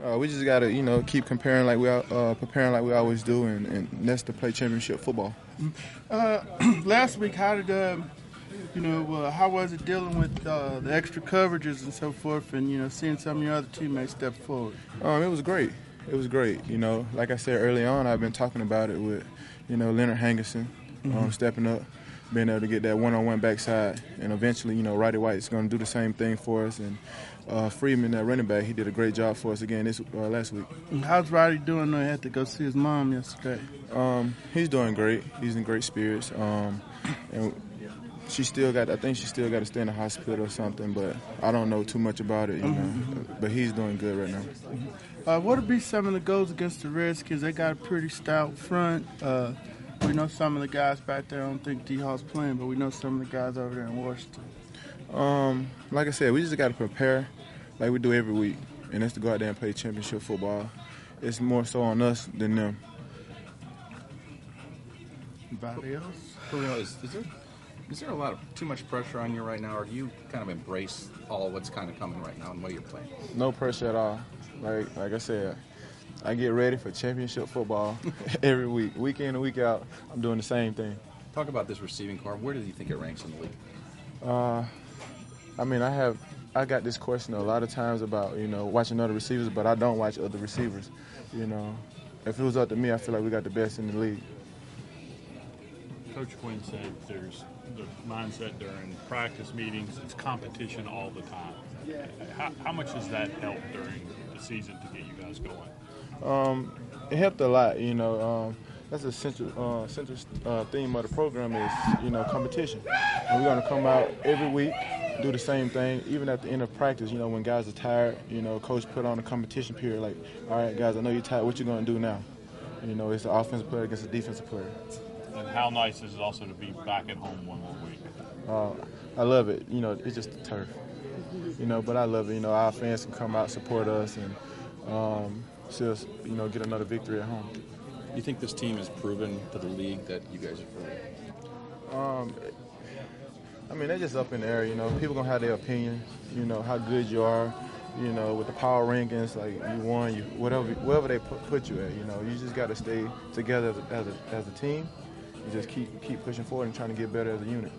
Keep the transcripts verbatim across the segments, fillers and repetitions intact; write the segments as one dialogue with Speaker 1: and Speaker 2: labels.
Speaker 1: Uh, we just gotta, you know, keep comparing like we uh, preparing like we always do, and, and that's to play championship football.
Speaker 2: Uh, last week, how did uh, you know uh, how was it dealing with uh, the extra coverages and so forth, and you know seeing some of your other teammates step forward?
Speaker 1: Um, it was great. It was great. You know, like I said early on, I've been talking about it with, you know, Leonard Hangerson, mm-hmm. um, stepping up, being able to get that one-on-one backside, and eventually, you know, Roddy White's going to do the same thing for us, and uh, Freeman, that running back, he did a great job for us again this uh, last week.
Speaker 2: How's Roddy doing? I had to go see his mom yesterday.
Speaker 1: Um, he's doing great. He's in great spirits, um, and she still got. I think she still got to stay in the hospital or something, but I don't know too much about it, you
Speaker 2: mm-hmm.
Speaker 1: know. But he's doing good right now.
Speaker 2: Mm-hmm. Uh, what would be some of the goals against the Redskins? They got a pretty stout front. Uh, we know some of the guys back there. I don't think D-Hall's playing, but we know some of the guys over there in Washington.
Speaker 1: Um, like I said, we just got to prepare like we do every week, and that's to go out there and play championship football. It's more so on us than them.
Speaker 2: Anybody else?
Speaker 3: Julio, is, is there is there a lot of too much pressure on you right now, or do you kind of embrace all of what's kind of coming right now and what you're playing?
Speaker 1: No pressure at all. Like like I said, I get ready for championship football every week, week in and week out. I'm doing the same thing.
Speaker 3: Talk about this receiving corps. Where do you think it ranks in the league?
Speaker 1: Uh, I mean, I have I got this question a lot of times about you know watching other receivers, but I don't watch other receivers. You know, if it was up to me, I feel like we got the best in the league.
Speaker 4: Coach Quinn said there's the mindset during practice meetings, it's competition all the time. How, how much does that help during the season to get you guys going?
Speaker 1: Um, it helped a lot, you know. Um, that's the central, uh, central uh, theme of the program is, you know, competition. And we're going to come out every week, do the same thing, even at the end of practice, you know, when guys are tired, you know, coach put on a competition period like, all right, guys, I know you're tired. What you going to do now? You know, it's an offensive player against a defensive player.
Speaker 4: And how nice is it also to be back at home one more week?
Speaker 1: Uh, I love it. You know, it's just the turf. You know, but I love it. You know, our fans can come out, support us, and um, see us, you know, get another victory at home.
Speaker 3: You think this team has proven to the league that you guys are for
Speaker 1: Um, I mean, they're just up in the air, you know. People going to have their opinion, you know, how good you are, you know, with the power rankings, like you won, you whatever wherever they put, put you at, you know. You just got to stay together as a, as a, as a team. You just keep keep pushing forward and trying to get better as a unit.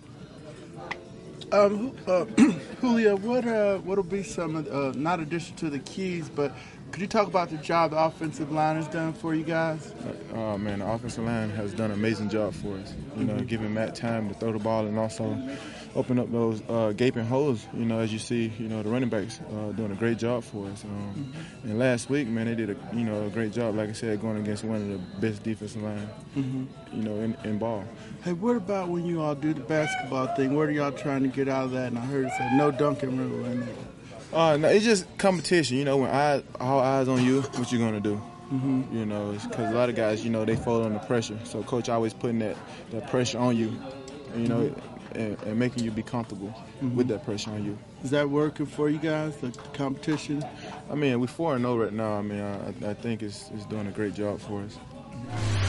Speaker 2: Um, uh, Julio, what uh, what'll be some of uh, not addition to the keys, but could you talk about the job the offensive line has done for you guys?
Speaker 1: Oh man, the offensive line has done an amazing job for us. You know, giving Matt time to throw the ball and also open up those uh, gaping holes. You know, as you see, you know the running backs uh, doing a great job for us. Um, mm-hmm. And last week, man, they did a you know a great job. Like I said, going against one of the best defensive line, mm-hmm. you know, in, in ball.
Speaker 2: Hey, what about when you all do the basketball thing? What are y'all trying to get out of that? And I heard it say no dunking rule in there.
Speaker 1: Uh, no, it's just competition. You know, when I, all eyes on you, what you gonna do?
Speaker 2: Mm-hmm.
Speaker 1: You know, because a lot of guys, you know, they fall under pressure. So coach always putting that, that pressure on you, you know, mm-hmm. and, and making you be comfortable mm-hmm. with that pressure on you.
Speaker 2: Is that working for you guys, the competition?
Speaker 1: I mean, we're four and oh right now. I mean, I, I think it's, it's doing a great job for us.